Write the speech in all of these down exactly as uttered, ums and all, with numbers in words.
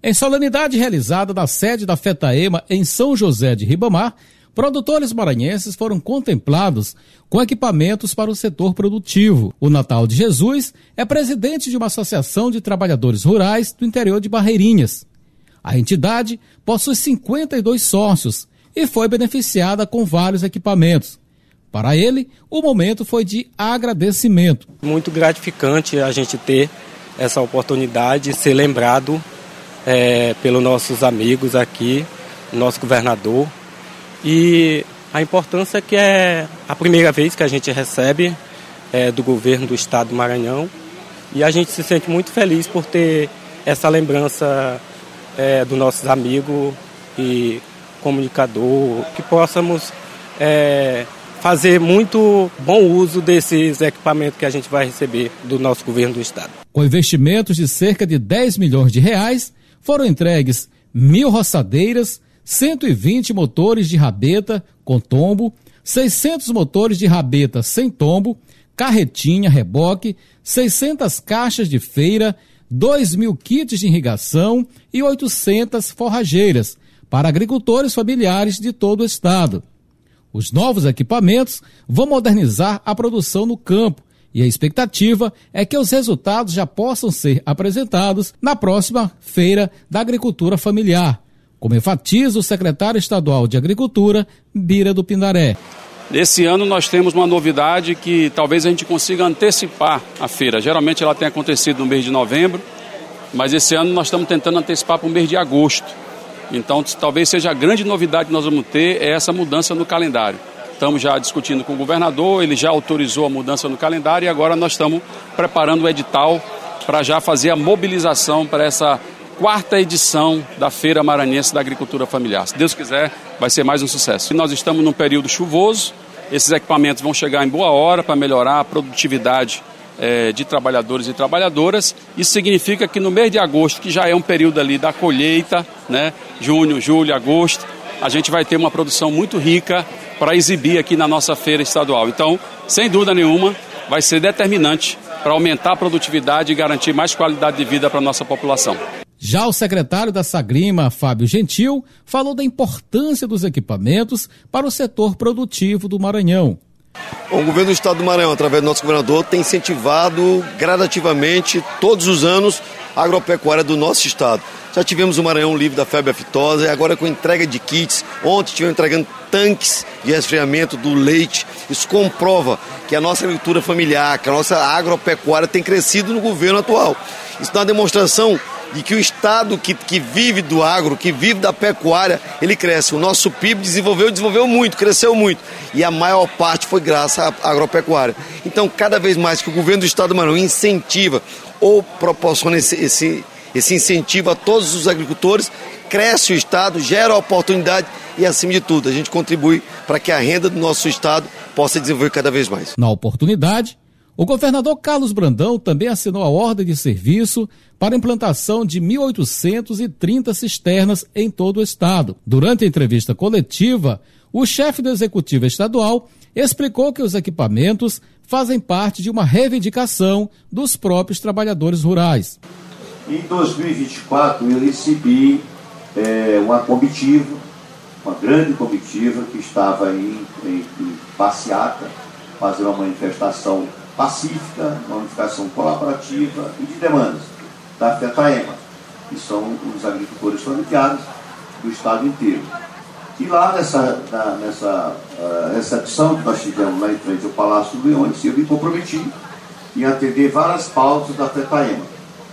Em solenidade realizada na sede da FETAEMA em São José de Ribamar, produtores maranhenses foram contemplados com equipamentos para o setor produtivo. O Natal de Jesus é presidente de uma associação de trabalhadores rurais do interior de Barreirinhas. A entidade possui cinquenta e dois sócios e foi beneficiada com vários equipamentos. Para ele, o momento foi de agradecimento. Muito gratificante a gente ter essa oportunidade de ser lembrado é, pelos nossos amigos aqui, nosso governador. E a importância que é a primeira vez que a gente recebe é, do governo do estado do Maranhão. E a gente se sente muito feliz por ter essa lembrança é, dos nossos amigos e comunicador, que possamos é, fazer muito bom uso desses equipamentos que a gente vai receber do nosso governo do estado. Com investimentos de cerca de dez milhões de reais, foram entregues mil roçadeiras, cento e vinte motores de rabeta com tombo, seiscentos motores de rabeta sem tombo, carretinha, reboque, seiscentas caixas de feira, dois mil kits de irrigação e oitocentas forrageiras para agricultores familiares de todo o estado. Os novos equipamentos vão modernizar a produção no campo e a expectativa é que os resultados já possam ser apresentados na próxima Feira da Agricultura Familiar, como enfatiza o secretário estadual de Agricultura, Bira do Pindaré. Esse ano nós temos uma novidade que talvez a gente consiga antecipar a feira. Geralmente ela tem acontecido no mês de novembro, mas esse ano nós estamos tentando antecipar para o mês de agosto. Então talvez seja a grande novidade que nós vamos ter é essa mudança no calendário. Estamos já discutindo com o governador, ele já autorizou a mudança no calendário e agora nós estamos preparando o edital para já fazer a mobilização para essa quarta edição da Feira Maranhense da Agricultura Familiar. Se Deus quiser, vai ser mais um sucesso. E nós estamos num período chuvoso, esses equipamentos vão chegar em boa hora para melhorar a produtividade é, de trabalhadores e trabalhadoras. Isso significa que no mês de agosto, que já é um período ali da colheita, né, junho, julho, agosto, a gente vai ter uma produção muito rica para exibir aqui na nossa feira estadual. Então, sem dúvida nenhuma, vai ser determinante para aumentar a produtividade e garantir mais qualidade de vida para a nossa população. Já o secretário da Sagrima, Fábio Gentil, falou da importância dos equipamentos para o setor produtivo do Maranhão. O governo do estado do Maranhão, através do nosso governador, tem incentivado gradativamente, todos os anos, a agropecuária do nosso estado. Já tivemos o Maranhão livre da febre aftosa, e agora com entrega de kits. Ontem estivemos entregando tanques de resfriamento do leite. Isso comprova que a nossa agricultura familiar, que a nossa agropecuária tem crescido no governo atual. Isso dá uma demonstração de que o estado que, que vive do agro, que vive da pecuária, ele cresce. O nosso P I B desenvolveu, desenvolveu muito, cresceu muito. E a maior parte foi graças à agropecuária. Então, cada vez mais que o governo do estado do Maranhão incentiva ou proporciona esse, esse, esse incentivo a todos os agricultores, cresce o estado, gera oportunidade e, acima de tudo, a gente contribui para que a renda do nosso estado possa desenvolver cada vez mais. Na oportunidade, o governador Carlos Brandão também assinou a ordem de serviço para a implantação de mil oitocentas e trinta cisternas em todo o estado. Durante a entrevista coletiva, o chefe do Executivo Estadual explicou que os equipamentos fazem parte de uma reivindicação dos próprios trabalhadores rurais. Em dois mil e vinte e quatro, eu recebi é, uma comitiva, uma grande comitiva que estava em, em, em passeata, fazendo uma manifestação pacífica, uma manifestação colaborativa e de demandas da FETAEMA, que são os agricultores familiares do estado inteiro. E lá nessa, na, nessa uh, recepção que nós tivemos lá em frente ao Palácio do Leões, eu me comprometi em atender várias pautas da FETAEMA,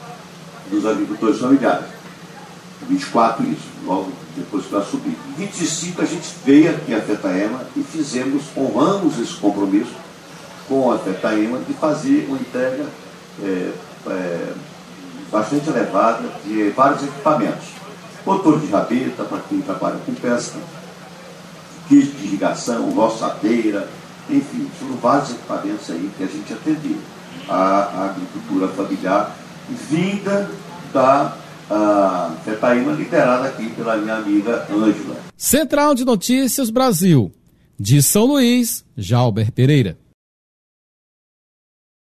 dos agricultores familiares. vinte e quatro isso, logo depois que eu assumi. Em vinte e cinco a gente veio aqui à FETAEMA e fizemos, honramos esse compromisso com a FETAEMA de fazer uma entrega é, é, bastante elevada de vários equipamentos. Motor de rabeta para quem trabalha com pesca, kit de irrigação, roçadeira, enfim, foram vários equipamentos aí que a gente atendeu. A, a agricultura familiar vinda da a FETAEMA, liderada aqui pela minha amiga Ângela. Central de Notícias Brasil, de São Luís, Jalber Pereira.